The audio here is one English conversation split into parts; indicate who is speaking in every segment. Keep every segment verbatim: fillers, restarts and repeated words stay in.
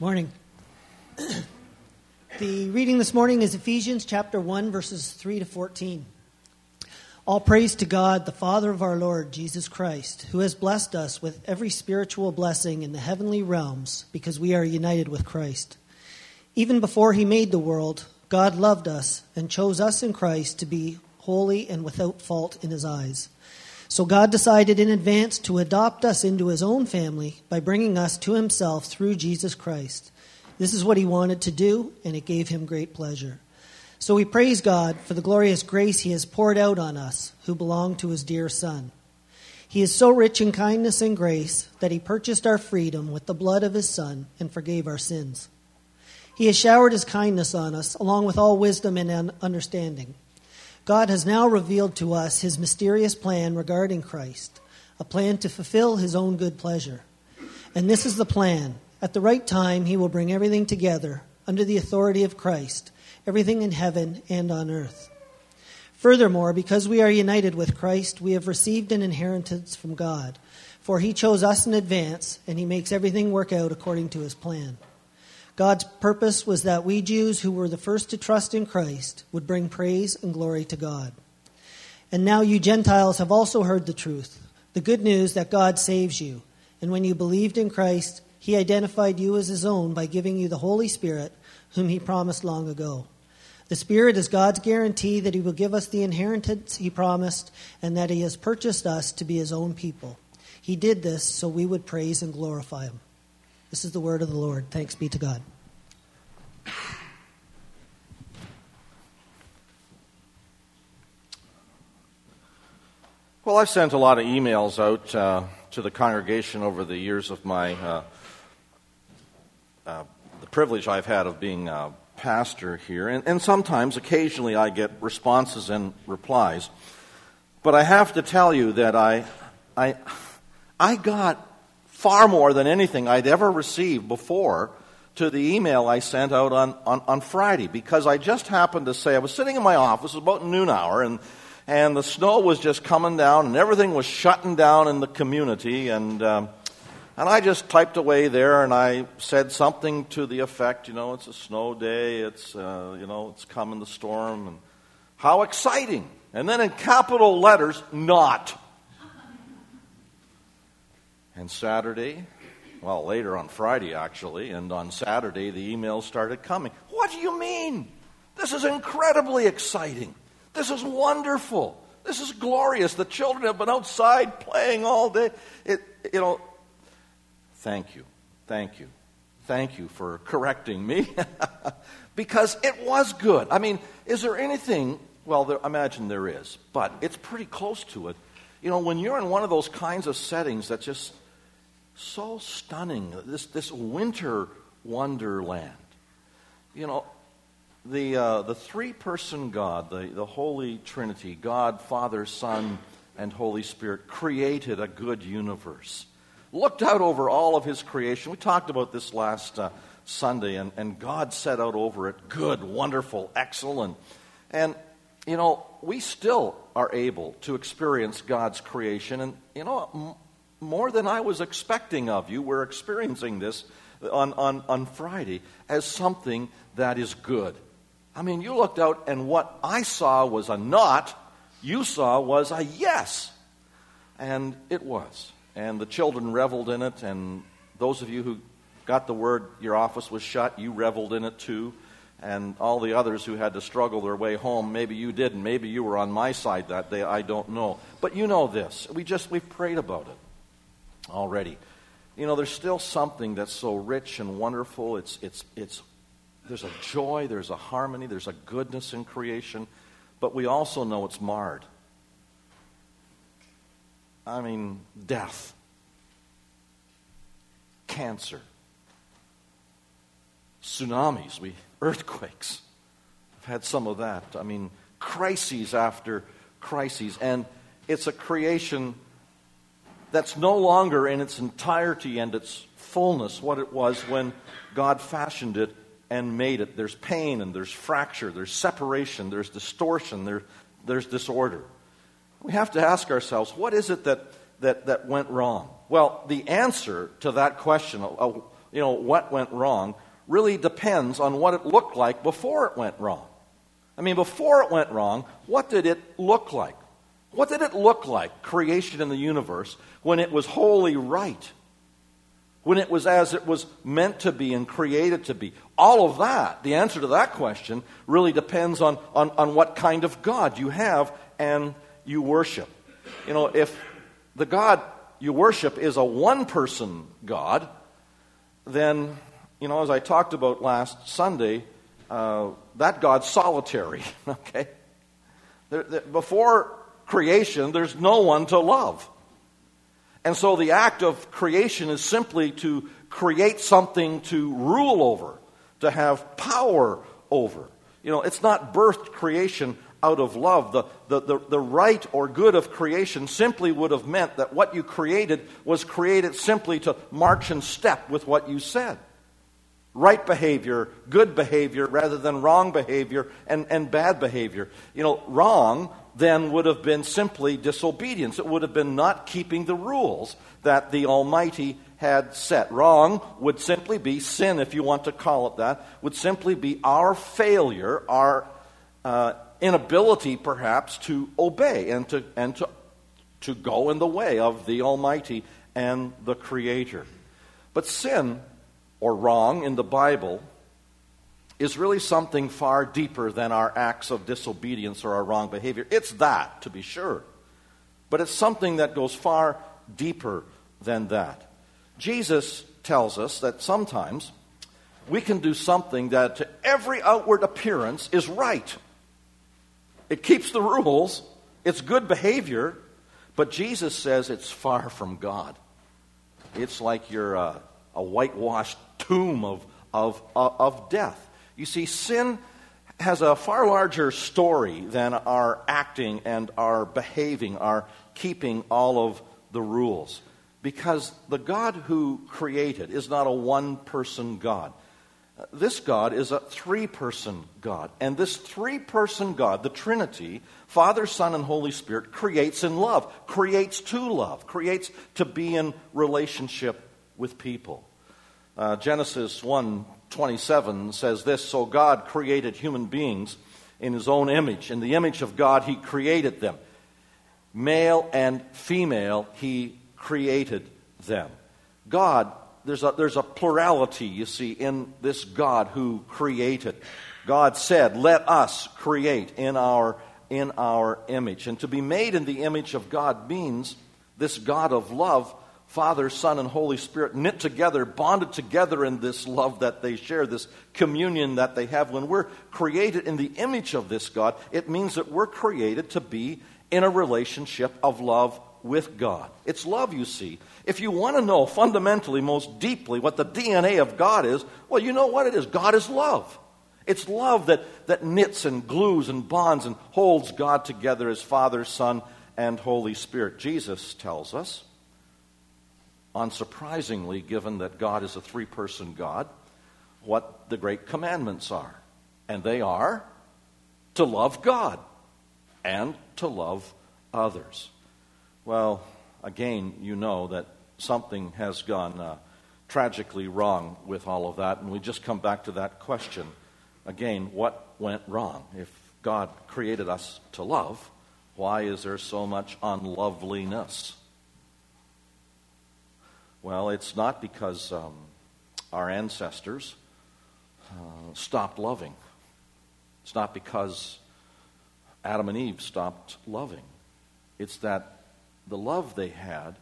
Speaker 1: Morning. The reading this morning is Ephesians chapter one, verses three to fourteen. All praise to God, the Father of our Lord Jesus Christ, who has blessed us with every spiritual blessing in the heavenly realms because we are united with Christ. Even before he made the world, God loved us and chose us in Christ to be holy and without fault in his eyes. So God decided in advance to adopt us into his own family by bringing us to himself through Jesus Christ. This is what he wanted to do, and it gave him great pleasure. So we praise God for the glorious grace he has poured out on us who belong to his dear Son. He is so rich in kindness and grace that he purchased our freedom with the blood of his Son and forgave our sins. He has showered his kindness on us along with all wisdom and understanding. God has now revealed to us his mysterious plan regarding Christ, a plan to fulfill his own good pleasure. And this is the plan. At the right time, he will bring everything together under the authority of Christ, everything in heaven and on earth. Furthermore, because we are united with Christ, we have received an inheritance from God, for he chose us in advance, and he makes everything work out according to his plan. God's purpose was that we Jews who were the first to trust in Christ would bring praise and glory to God. And now you Gentiles have also heard the truth, the good news that God saves you. And when you believed in Christ, he identified you as his own by giving you the Holy Spirit, whom he promised long ago. The Spirit is God's guarantee that he will give us the inheritance he promised and that he has purchased us to be his own people. He did this so we would praise and glorify him. This is the word of the Lord. Thanks be to God.
Speaker 2: Well, I've sent a lot of emails out uh, to the congregation over the years of my uh, uh, the privilege I've had of being a pastor here, and, and sometimes, occasionally, I get responses and replies. But I have to tell you that I, I, I got far more than anything I'd ever received before to the email I sent out on, on, on Friday, because I just happened to say, I was sitting in my office, it was about noon hour, and, and the snow was just coming down, and everything was shutting down in the community, and um, and I just typed away there, and I said something to the effect, you know, it's a snow day, it's, uh, you know, it's coming the storm, and how exciting. And then in capital letters, not. And Saturday, well, later on Friday, actually, and on Saturday, the emails started coming. What do you mean? This is incredibly exciting. This is wonderful. This is glorious. The children have been outside playing all day. It, you know, thank you. Thank you. Thank you for correcting me. Because it was good. I mean, is there anything, well, there, I imagine there is, but it's pretty close to it. You know, when you're in one of those kinds of settings that just so stunning, this this winter wonderland. You know, the uh, the three-person God, the, the Holy Trinity, God, Father, Son, and Holy Spirit, created a good universe. Looked out over all of his creation. We talked about this last uh, Sunday, and, and God set out over it, good, wonderful, excellent. And, you know, we still are able to experience God's creation, and, you know, more than I was expecting of you, we're experiencing this on, on, on Friday as something that is good. I mean, you looked out and what I saw was a not, you saw was a yes. And it was. And the children reveled in it, and those of you who got the word your office was shut, you reveled in it too. And all the others who had to struggle their way home, maybe you didn't. Maybe you were on my side that day, I don't know. But you know this. We just, we've prayed about it already. You know, there's still something that's so rich and wonderful. It's it's it's there's a joy, there's a harmony, there's a goodness in creation, but we also know it's marred. I mean, death, cancer, tsunamis, we earthquakes. I've had some of that. I mean, crises after crises, and it's a creation that's no longer in its entirety and its fullness what it was when God fashioned it and made it. There's pain and there's fracture, there's separation, there's distortion, there, there's disorder. We have to ask ourselves, what is it that, that, that went wrong? Well, the answer to that question, a, you know, what went wrong really depends on what it looked like before it went wrong. I mean, before it went wrong, what did it look like? What did it look like, creation in the universe, when it was wholly right? When it was as it was meant to be and created to be? All of that, the answer to that question, really depends on, on, on what kind of God you have and you worship. You know, if the God you worship is a one-person God, then, you know, as I talked about last Sunday, uh, that God's solitary, okay? There, there, before creation, there's no one to love. And so the act of creation is simply to create something to rule over, to have power over. You know, it's not birthed creation out of love. The, the, the, the right or good of creation simply would have meant that what you created was created simply to march in step with what you said. Right behavior, good behavior, rather than wrong behavior and, and bad behavior. You know, wrong then would have been simply disobedience. It would have been not keeping the rules that the Almighty had set. Wrong would simply be sin, if you want to call it that, would simply be our failure, our uh, inability perhaps to obey and to and to to go in the way of the Almighty and the Creator. But sin, or wrong in the Bible, is really something far deeper than our acts of disobedience or our wrong behavior. It's that, to be sure. But it's something that goes far deeper than that. Jesus tells us that sometimes we can do something that to every outward appearance is right. It keeps the rules, it's good behavior, but Jesus says it's far from God. It's like you're a, a whitewashed tomb of, of, of death. You see, sin has a far larger story than our acting and our behaving, our keeping all of the rules. Because the God who created is not a one-person God. This God is a three-person God. And this three-person God, the Trinity, Father, Son, and Holy Spirit, creates in love, creates to love, creates to be in relationship with people. Uh, Genesis one twenty-seven says this, "So God created human beings in His own image. In the image of God He created them. Male and female He created them." God, there's a, there's a plurality, you see, in this God who created. God said, "Let us create in our, in our image." And to be made in the image of God means this God of love, Father, Son, and Holy Spirit knit together, bonded together in this love that they share, this communion that they have. When we're created in the image of this God, it means that we're created to be in a relationship of love with God. It's love, you see. If you want to know fundamentally, most deeply, what the D N A of God is, well, you know what it is. God is love. It's love that, that knits and glues and bonds and holds God together as Father, Son, and Holy Spirit. Jesus tells us, unsurprisingly, given that God is a three-person God, what the great commandments are. And they are to love God and to love others. Well, again, you know that something has gone uh, tragically wrong with all of that, and we just come back to that question. Again, what went wrong? If God created us to love, why is there so much unloveliness? Well, it's not because um, our ancestors uh, stopped loving. It's not because Adam and Eve stopped loving. It's that the love they had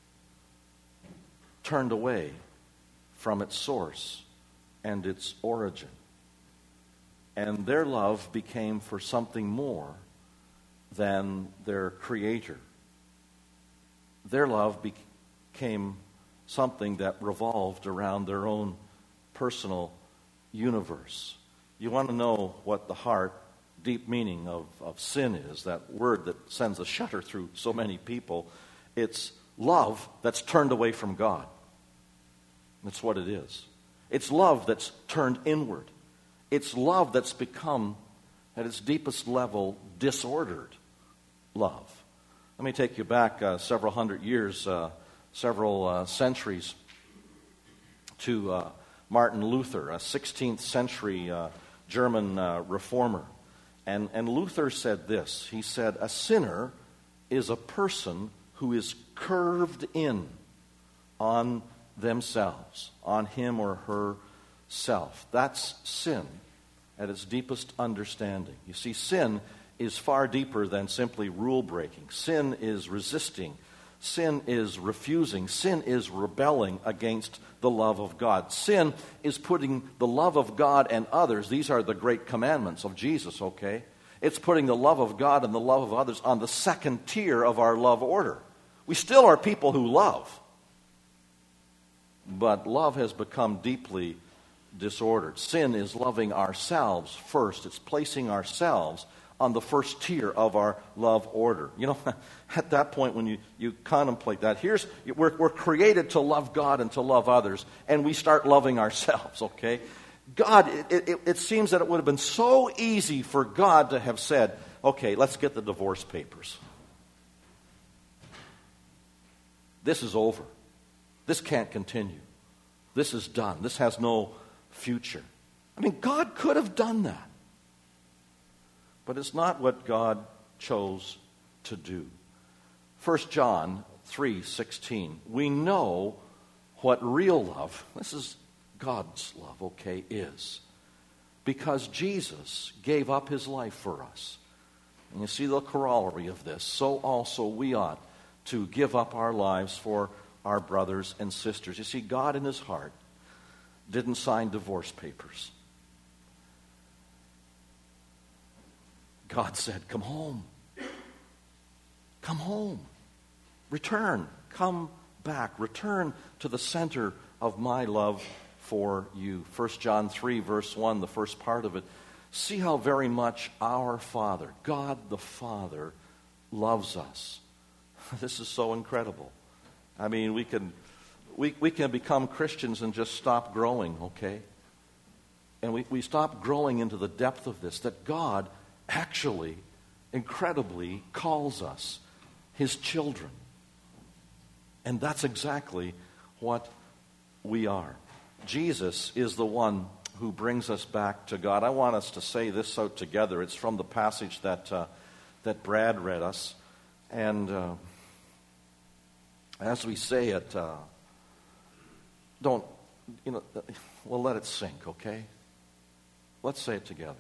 Speaker 2: turned away from its source and its origin. And their love became for something more than their Creator. Their love became something that revolved around their own personal universe. You want to know what the heart, deep meaning of, of sin is, that word that sends a shudder through so many people. It's love that's turned away from God. That's what it is. It's love that's turned inward. It's love that's become, at its deepest level, disordered love. Let me take you back uh, several hundred years, uh, several uh, centuries. to uh, Martin Luther, a sixteenth century uh, German uh, reformer. And, and Luther said this. He said, "A sinner is a person who is curved in on themselves, on him or herself." That's sin at its deepest understanding. You see, sin is far deeper than simply rule breaking. Sin is resisting. Sin is refusing. Sin is rebelling against the love of God. Sin is putting the love of God and others, these are the great commandments of Jesus, okay? It's putting the love of God and the love of others on the second tier of our love order. We still are people who love, but love has become deeply disordered. Sin is loving ourselves first. It's placing ourselves on the first tier of our love order. You know, at that point when you, you contemplate that, here's we're, we're created to love God and to love others, and we start loving ourselves, okay? God, it, it, it seems that it would have been so easy for God to have said, okay, let's get the divorce papers. This is over. This can't continue. This is done. This has no future. I mean, God could have done that. But it's not what God chose to do. First John three sixteen. We know what real love, this is God's love, okay, is. Because Jesus gave up his life for us. And you see the corollary of this. So also we ought to give up our lives for our brothers and sisters. You see, God in his heart didn't sign divorce papers. God said, come home. Come home. Return. Come back. Return to the center of my love for you. First John three, verse one, the first part of it. See how very much our Father, God the Father, loves us. This is so incredible. I mean, we can, we, we can become Christians and just stop growing, okay? And we, we stop growing into the depth of this, that God actually, incredibly, calls us his children. And that's exactly what we are. Jesus is the one who brings us back to God. I want us to say this out together. It's from the passage that uh, that Brad read us. And uh, as we say it, uh, don't, you know, we'll let it sink, okay? Let's say it together.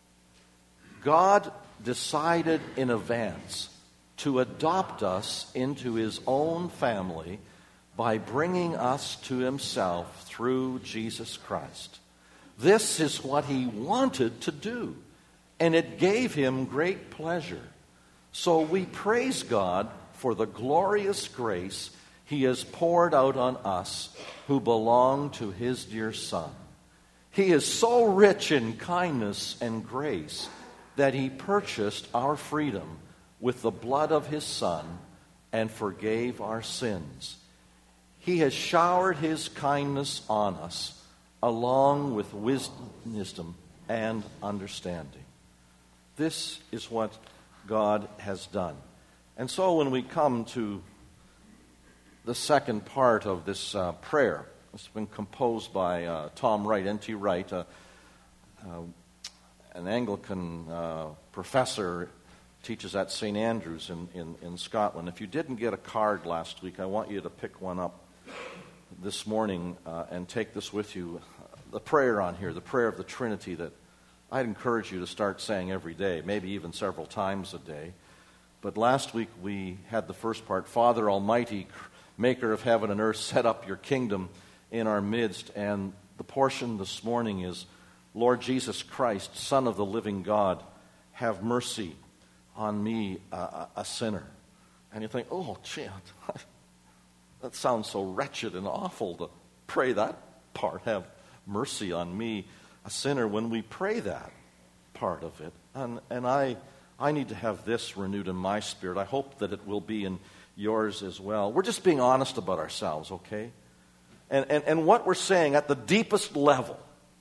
Speaker 2: God decided in advance to adopt us into his own family by bringing us to himself through Jesus Christ. This is what he wanted to do, and it gave him great pleasure. So we praise God for the glorious grace he has poured out on us who belong to his dear Son. He is so rich in kindness and grace that he purchased our freedom with the blood of his Son and forgave our sins. He has showered his kindness on us along with wisdom and understanding. This is what God has done. And so when we come to the second part of this uh, prayer, it's been composed by uh, Tom Wright, N T Wright, uh, uh, an Anglican uh, professor, teaches at Saint Andrews in, in, in Scotland. If you didn't get a card last week, I want you to pick one up this morning uh, and take this with you. The prayer on here, the prayer of the Trinity that I'd encourage you to start saying every day, maybe even several times a day. But last week we had the first part, Father Almighty, Maker of heaven and earth, set up your kingdom in our midst. And the portion this morning is, Lord Jesus Christ, Son of the living God, have mercy on me, uh, a sinner. And you think, oh, gee, that sounds so wretched and awful to pray that part, have mercy on me, a sinner. When we pray that part of it, and, and I, I need to have this renewed in my spirit. I hope that it will be in yours as well. We're just being honest about ourselves, okay? And, and, and what we're saying at the deepest level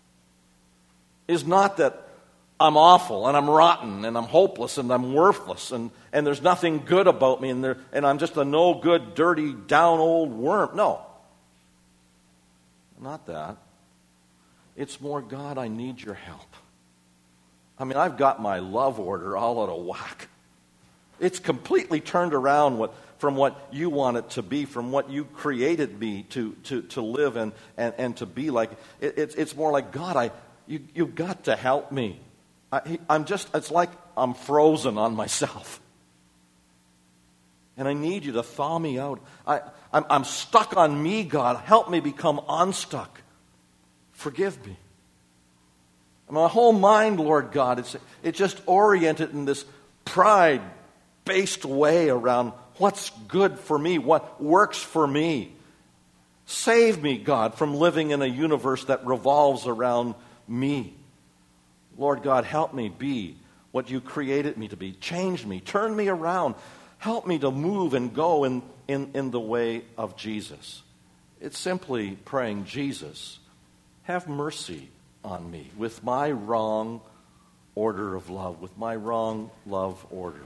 Speaker 2: is not that I'm awful and I'm rotten and I'm hopeless and I'm worthless and, and there's nothing good about me and, there, and I'm just a no good, dirty, down old worm. No. not that. It's more, God, I need your help. I mean, I've got my love order all out of whack. It's completely turned around what, from what you want it to be, from what you created me to, to, to live and, and, and to be like. It, it's, it's more like, God, I, you, you've got to help me. I, I'm just, it's like I'm frozen on myself. And I need you to thaw me out. I, I'm, I'm stuck on me, God. Help me become unstuck. Forgive me. My whole mind, Lord God, it's, it's just oriented in this pride-based way around what's good for me, what works for me. Save me, God, from living in a universe that revolves around me. Lord God, help me be what you created me to be. Change me. Turn me around. Help me to move and go in, in, in the way of Jesus. It's simply praying, Jesus, have mercy on me with my wrong order of love, with my wrong love order.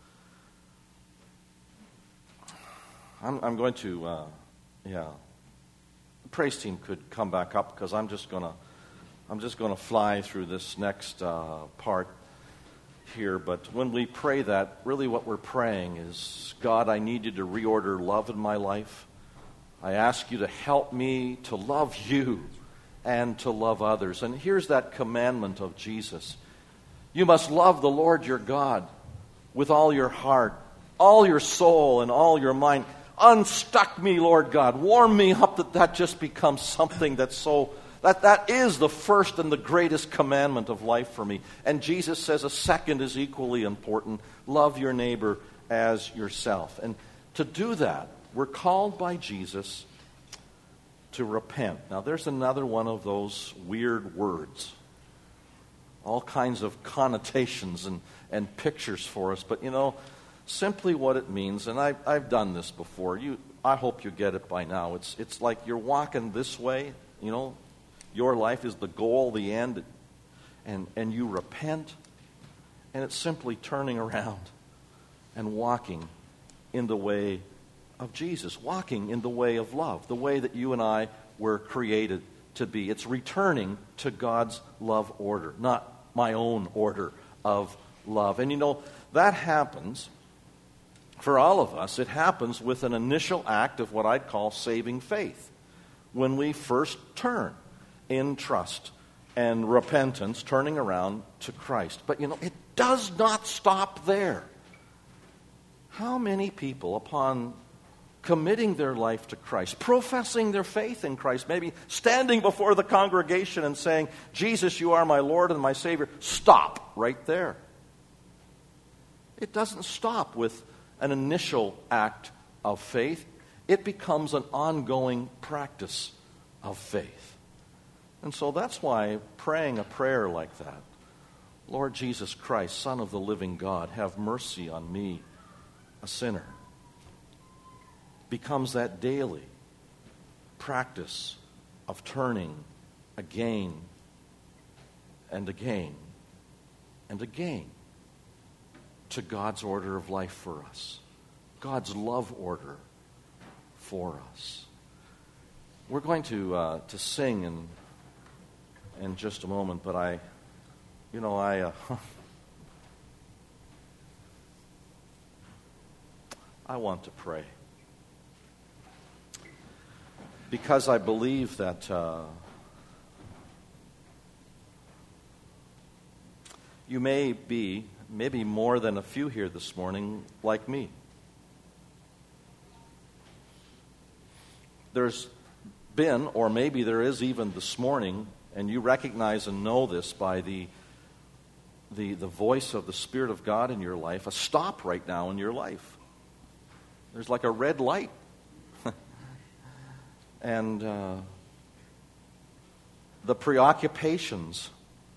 Speaker 2: I'm, I'm going to, uh, yeah. The praise team could come back up because I'm just gonna, I'm just gonna fly through this next uh, part here. But when we pray that, really what we're praying is, God, I need you to reorder love in my life. I ask you to help me to love you and to love others. And here's that commandment of Jesus. You must love the Lord your God with all your heart, all your soul, and all your mind. Unstuck me, Lord God. Warm me up that that just becomes something that's so, that that is the first and the greatest commandment of life for me. And Jesus says a second is equally important. Love your neighbor as yourself. And to do that, we're called by Jesus to repent. Now, there's another one of those weird words. All kinds of connotations and, and pictures for us. But, you know, simply what it means, and I, I've done this before. You, I hope you get it by now. It's, it's like you're walking this way, you know. Your life is the goal, the end. And, and you repent. And it's simply turning around and walking in the way of Jesus, walking in the way of love, the way that you and I were created to be. It's returning to God's love order, not my own order of love. And you know, that happens for all of us. It happens with an initial act of what I'd call saving faith. When we first turn in trust and repentance, turning around to Christ. But you know, it does not stop there. How many people, upon committing their life to Christ, professing their faith in Christ, maybe standing before the congregation and saying, Jesus, you are my Lord and my Savior, stop right there. It doesn't stop with an initial act of faith. It becomes an ongoing practice of faith. And so that's why praying a prayer like that, Lord Jesus Christ, Son of the living God, have mercy on me, a sinner, becomes that daily practice of turning again and again and again to God's order of life for us, God's love order for us. We're going to uh, to sing in in just a moment, but I, you know, I. Uh, I want to pray. Because I believe that uh, you may be, maybe more than a few here this morning, like me. There's been, or maybe there is even this morning, and you recognize and know this by the, the, the voice of the Spirit of God in your life, a stop right now in your life. There's like a red light. And uh, the preoccupations,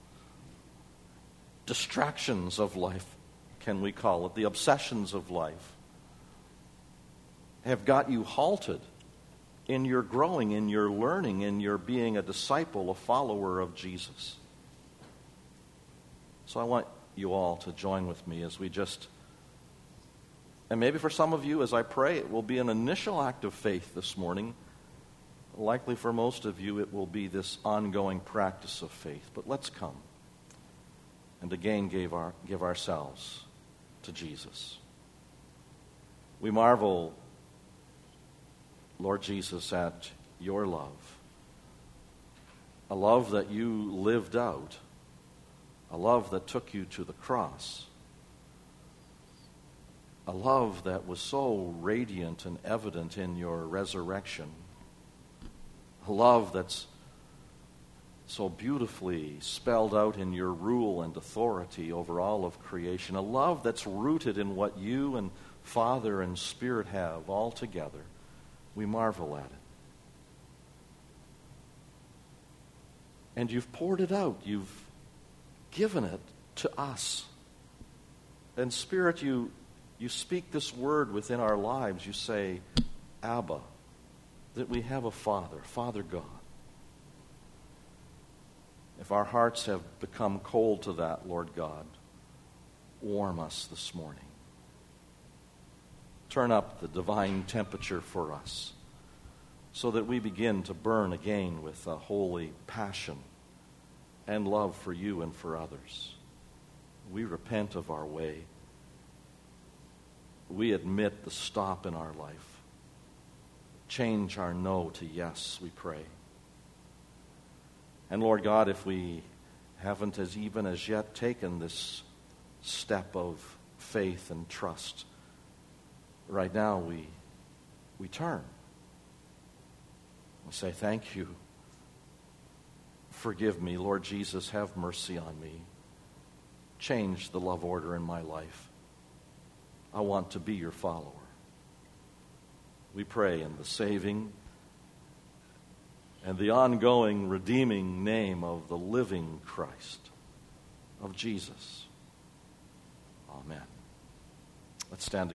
Speaker 2: distractions of life, can we call it, the obsessions of life, have got you halted in your growing, in your learning, in your being a disciple, a follower of Jesus. So I want you all to join with me as we just, and maybe for some of you as I pray, it will be an initial act of faith this morning. likely for most of you, it will be this ongoing practice of faith. But let's come and again give, our, give ourselves to Jesus. We marvel, Lord Jesus, at your love, a love that you lived out, a love that took you to the cross, a love that was so radiant and evident in your resurrection, a love that's so beautifully spelled out in your rule and authority over all of creation, a love that's rooted in what you and Father and Spirit have all together. We marvel at it. And you've poured it out. You've given it to us. And Spirit, you, you speak this word within our lives. You say, Abba, that we have a Father, Father God. If our hearts have become cold to that, Lord God, warm us this morning. Turn up the divine temperature for us so that we begin to burn again with a holy passion and love for you and for others. We repent of our way. We admit the stop in our life. Change our no to yes, we pray. And Lord God, if we haven't as even as yet taken this step of faith and trust, right now we we turn. We say, thank you. Forgive me, Lord Jesus, have mercy on me. Change the love order in my life. I want to be your follower. We pray in the saving and the ongoing, redeeming name of the living Christ, of Jesus. Amen. Let's stand.